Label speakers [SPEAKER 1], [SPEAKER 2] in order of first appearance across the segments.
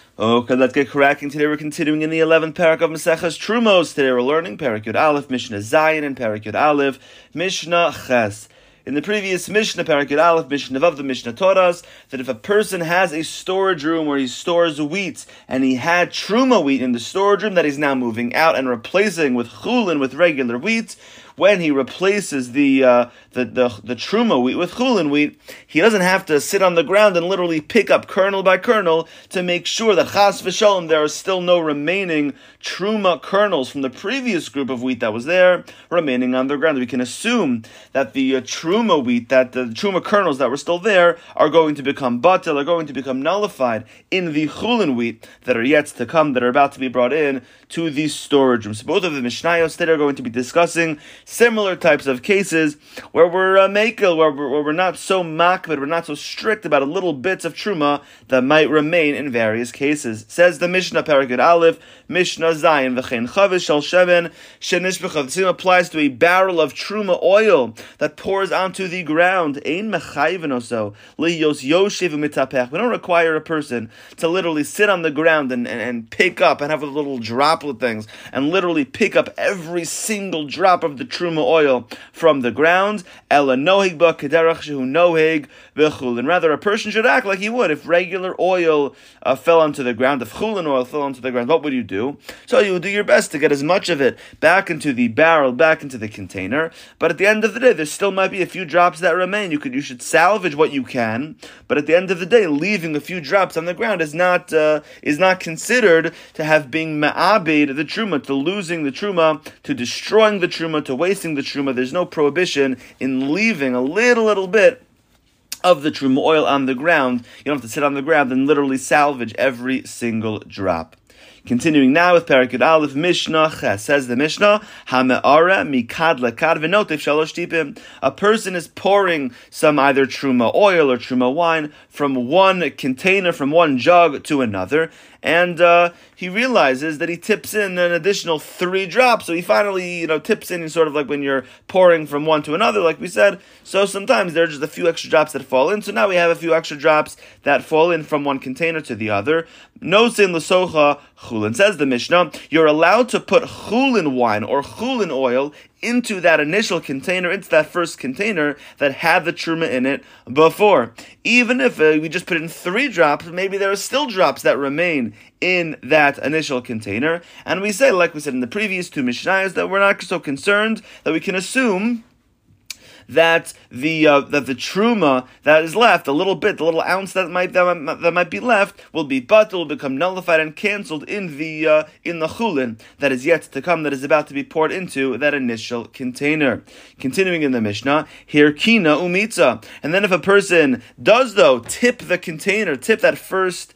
[SPEAKER 1] Okay, let's get cracking. Today we're continuing in the 11th parak of Maseches Trumos. Today we're learning Parak Yud Aleph, Mishnah Zayin, and Parak Yud Aleph, Mishnah Ches. In the previous Mishnah, Parak Yud Aleph, Mishnah Vav, the Mishnah taught us that if a person has a storage room where he stores wheat, and he had Truma wheat in the storage room that he's now moving out and replacing with chulin, with regular wheat, when he replaces the Truma wheat with chulin wheat, he doesn't have to sit on the ground and literally pick up kernel by kernel to make sure that chas v'shalom there are still no remaining Truma kernels from the previous group of wheat that was there remaining on the ground. We can assume that the Truma wheat, that the Truma kernels that were still there are going to become batel, are going to become nullified in the chulin wheat that are yet to come, that are about to be brought in to the storage room. So both of the Mishnayos today are going to be discussing similar types of cases where we're makel, where we're not so makbid, we're not so strict about a little bits of truma that might remain in various cases. Says the Mishnah, Parak Yud Aleph, Mishnah Zayin, v'chein chavish shel sheven shenishbechah. The same applies to a barrel of truma oil that pours onto the ground. Ein mechayven oso liyos yoshev u'mitapech. We don't require a person to literally sit on the ground and pick up and have a little droplet things and literally pick up every single drop of the truma oil from the ground. Ela nohig ba kederach shehu nohig v'chulin. Rather, a person should act like he would if regular oil fell onto the ground. If chulin oil fell onto the ground, what would you do? So you would do your best to get as much of it back into the barrel, back into the container. But at the end of the day, there still might be a few drops that remain. You should salvage what you can. But at the end of the day, leaving a few drops on the ground is not considered to have been ma'abed the truma, to losing the truma, to destroying the truma, to wasting the truma. There's no prohibition in leaving a little bit of the truma oil on the ground. You don't have to sit on the ground and literally salvage every single drop. Continuing now with Parak Yud Aleph, Mishnah Ches. Says the Mishnah, Hame'ara mikad lekad v'notif shalosh tipim. A person is pouring some either truma oil or truma wine from one container, from one jug to another, and he realizes that he tips in an additional 3 drops. So he finally, tips in sort of like when you're pouring from one to another, like we said. So sometimes there are just a few extra drops that fall in. So now we have a few extra drops that fall in from one container to the other. No sin l'socha chulin. Says the Mishnah, you're allowed to put chulin wine or chulin oil into that initial container, into that first container that had the truma in it before. Even if we just put in 3 drops, maybe there are still drops that remain in that initial container. And we say, like we said in the previous 2 Mishnayos, that we're not so concerned, that we can assume that the truma that is left, the little ounce that might be left, will be batel, will become nullified and cancelled in the chulin that is yet to come, that is about to be poured into that initial container. Continuing in the Mishnah, here kina umitza, and then if a person does though tip the container, tip that first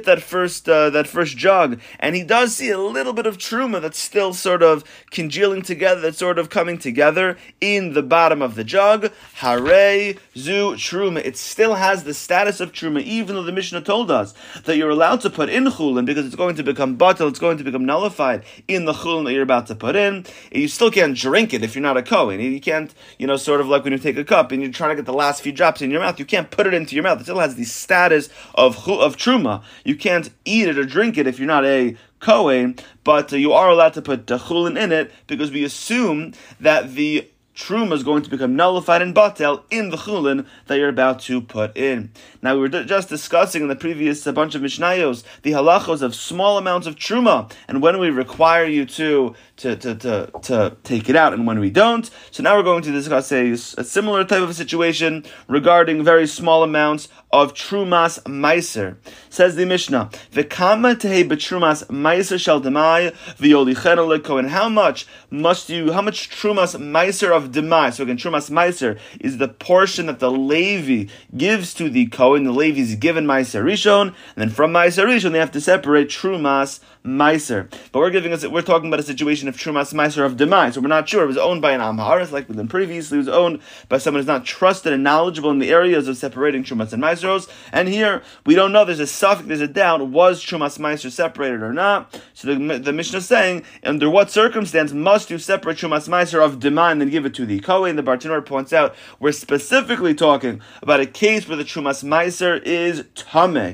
[SPEAKER 1] jug, and he does see a little bit of truma that's still sort of congealing together, that's sort of coming together in the bottom of the jug. Harei zu truma. It still has the status of truma, even though the Mishnah told us that you're allowed to put in chulin because it's going to become batel, it's going to become nullified in the chulin that you're about to put in. You still can't drink it if you're not a kohen. You can't, sort of like when you take a cup and you're trying to get the last few drops in your mouth, you can't put it into your mouth. It still has the status of truma. You can't eat it or drink it if you're not a kohen, but you are allowed to put chulin in it because we assume that the truma is going to become nullified and batel in the chulin that you're about to put in. Now, we were just discussing in the previous bunch of Mishnayos the halachos of small amounts of truma and when we require you to take it out and when we don't. So now we're going to discuss a similar type of situation regarding very small amounts of trumas meiser. Says the Mishnah, "V'kama tehei b'trumas meiser shel demai v'yolichenu lekohen." How much trumas meiser of demai? So again, trumas meiser is the portion that the Levi gives to the kohen. The Levi is given meiser rishon, and then from meiser rishon they have to separate trumas meiser. But we're talking about a situation of trumas meiser of demai. So we're not sure. It was owned by an am haaretz, like we did previously. It was owned by someone who's not trusted and knowledgeable in the areas of separating trumas and meiser. And here we don't know. There's a suffix, there's a doubt. Was trumas meiser separated or not? So the Mishnah is saying, under what circumstance must you separate trumas meiser of demai and then give it to the kohen? The Bartanur points out we're specifically talking about a case where the trumas meiser is tameh,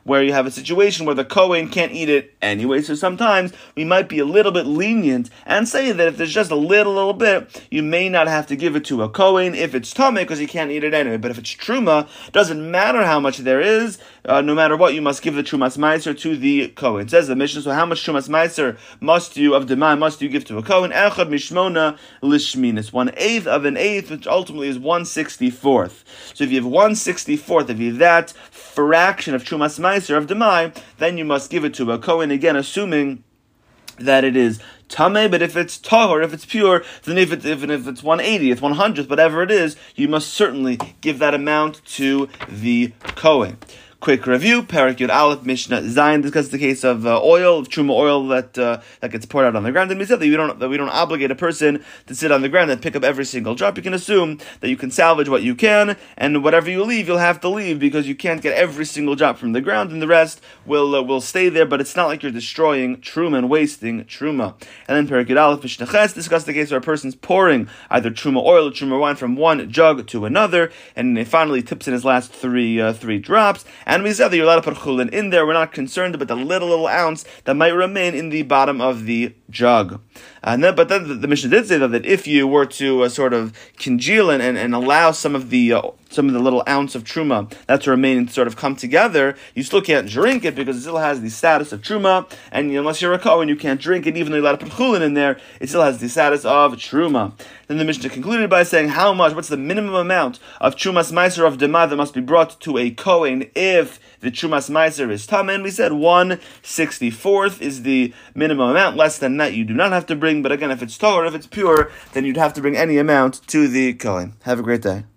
[SPEAKER 1] where you have a situation where the Kohen can't eat it anyway. So sometimes we might be a little bit lenient and say that if there's just a little bit, you may not have to give it to a Kohen if it's Tameh because he can't eat it anyway. But if it's Truma, doesn't matter how much there is, no matter what, you must give the Trumas Meiser to the Kohen. It says the Mishnah, so how much Trumas Meiser must you give to a Kohen? Echad mishmona lishminis, 1/8 of an eighth, which ultimately is 1/64. So if you have 1/64, if you have that fraction of Trumas Meiser of Demai, then you must give it to a Kohen, again assuming that it is Tameh, but if it's Tahor, if it's pure, then if it's 1/80th, 100th, whatever it is, you must certainly give that amount to the Kohen. Quick review: Perek Yud Aleph Mishnah Zayin discusses the case of oil, of truma oil that gets poured out on the ground. And we said that we don't obligate a person to sit on the ground and pick up every single drop. You can assume that you can salvage what you can, and whatever you leave, you'll have to leave because you can't get every single drop from the ground, and the rest will stay there. But it's not like you're destroying truma and wasting truma. And then Perek Yud Aleph Mishnah Ches discusses the case where a person's pouring either truma oil or truma wine from one jug to another, and he finally tips in his last three drops. And we said that you're allowed to put chulin in there. We're not concerned about the little ounce that might remain in the bottom of the jug. But then the Mishnah did say that if you were to sort of congeal and allow some of the little ounce of truma that to remain and sort of come together, you still can't drink it because it still has the status of truma. And unless you're a kohen, you can't drink it. Even though you're allowed to put chulin in there, it still has the status of truma. Then the Mishnah concluded by saying, what's the minimum amount of trumas meiser of demah that must be brought to a kohen if the trumas meiser is tameh? And we said 1/64 is the minimum amount. Less than that, you do not have to bring. But again, if it's tahor, if it's pure, then you'd have to bring any amount to the kohen. Have a great day.